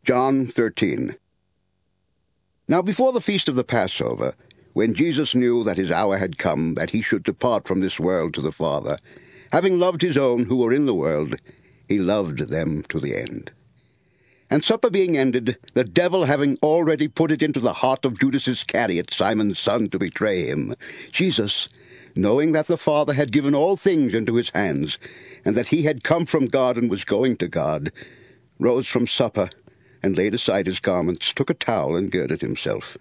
John 13. Now before the feast of the Passover, when Jesus knew that his hour had come, that he should depart from this world to the Father, having loved his own who were in the world, he loved them to the end. And supper being ended, the devil having already put it into the heart of Judas Iscariot, Simon's son, to betray him, Jesus, knowing that the Father had given all things into his hands, and that he had come from God and was going to God, rose from supper, and laid aside his garments, took a towel, and girded himself.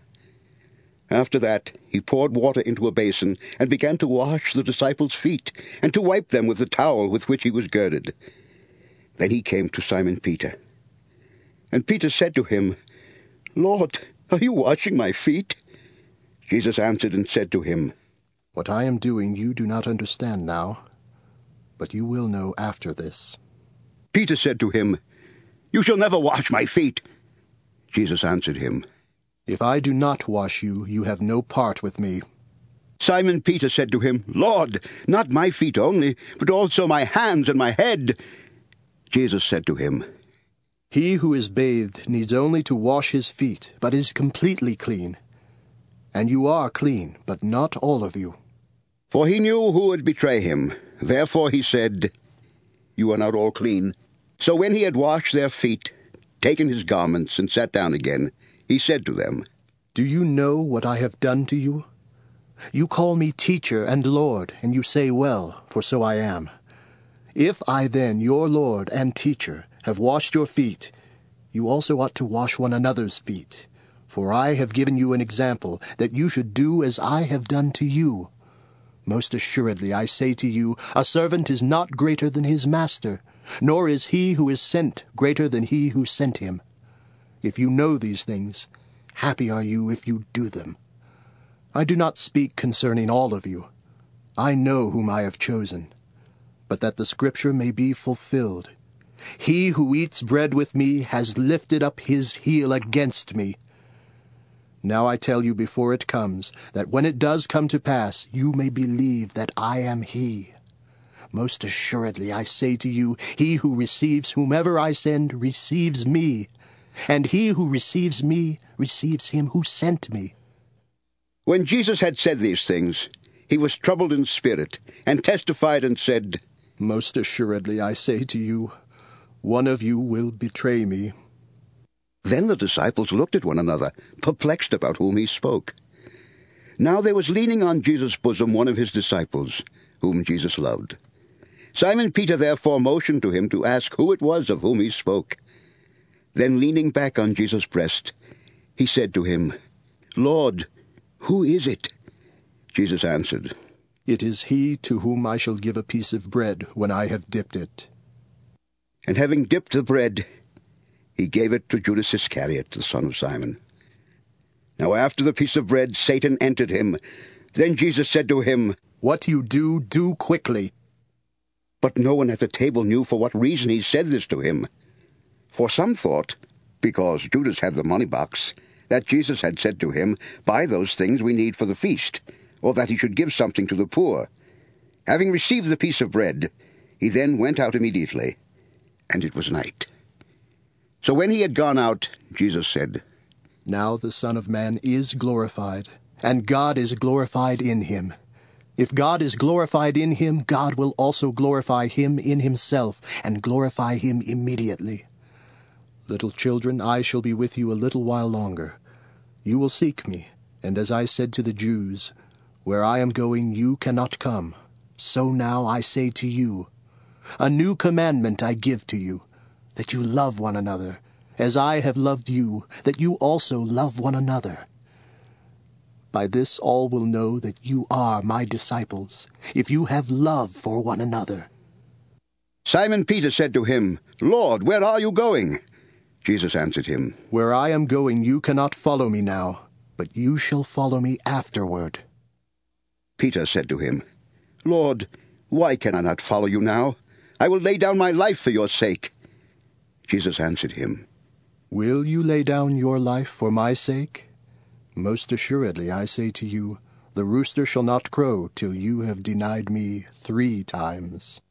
After that he poured water into a basin, and began to wash the disciples' feet, and to wipe them with the towel with which he was girded. Then he came to Simon Peter. And Peter said to him, Lord, are you washing my feet? Jesus answered and said to him, What I am doing you do not understand now, but you will know after this. Peter said to him, You shall never wash my feet. Jesus answered him, If I do not wash you, you have no part with me. Simon Peter said to him, Lord, not my feet only, but also my hands and my head. Jesus said to him, He who is bathed needs only to wash his feet, but is completely clean. And you are clean, but not all of you. For he knew who would betray him. Therefore he said, You are not all clean. So when he had washed their feet, taken his garments, and sat down again, he said to them, Do you know what I have done to you? You call me teacher and Lord, and you say well, for so I am. If I then, your Lord and teacher, have washed your feet, you also ought to wash one another's feet. For I have given you an example, that you should do as I have done to you. Most assuredly I say to you, a servant is not greater than his master, nor is he who is sent greater than he who sent him. If you know these things, happy are you if you do them. I do not speak concerning all of you. I know whom I have chosen. But that the scripture may be fulfilled, He who eats bread with me has lifted up his heel against me. Now I tell you before it comes, that when it does come to pass, you may believe that I am he. Most assuredly I say to you, he who receives whomever I send receives me, and he who receives me receives him who sent me. When Jesus had said these things, he was troubled in spirit, and testified and said, Most assuredly I say to you, one of you will betray me. Then the disciples looked at one another, perplexed about whom he spoke. Now there was leaning on Jesus' bosom one of his disciples, whom Jesus loved. Simon Peter therefore motioned to him to ask who it was of whom he spoke. Then leaning back on Jesus' breast, he said to him, Lord, who is it? Jesus answered, It is he to whom I shall give a piece of bread when I have dipped it. And having dipped the bread, he gave it to Judas Iscariot, the son of Simon. Now after the piece of bread, Satan entered him. Then Jesus said to him, What you do, do quickly. But no one at the table knew for what reason he said this to him. For some thought, because Judas had the money box, that Jesus had said to him, Buy those things we need for the feast, or that he should give something to the poor. Having received the piece of bread, he then went out immediately, and it was night. So when he had gone out, Jesus said, Now the Son of Man is glorified, and God is glorified in him. If God is glorified in him, God will also glorify him in himself, and glorify him immediately. Little children, I shall be with you a little while longer. You will seek me, and as I said to the Jews, Where I am going you cannot come. So now I say to you, A new commandment I give to you, that you love one another, as I have loved you, that you also love one another. By this all will know that you are my disciples, if you have love for one another. Simon Peter said to him, Lord, where are you going? Jesus answered him, Where I am going you cannot follow me now, but you shall follow me afterward. Peter said to him, Lord, why can I not follow you now? I will lay down my life for your sake. Jesus answered him, Will you lay down your life for my sake? Most assuredly I say to you, the rooster shall not crow till you have denied me 3 times.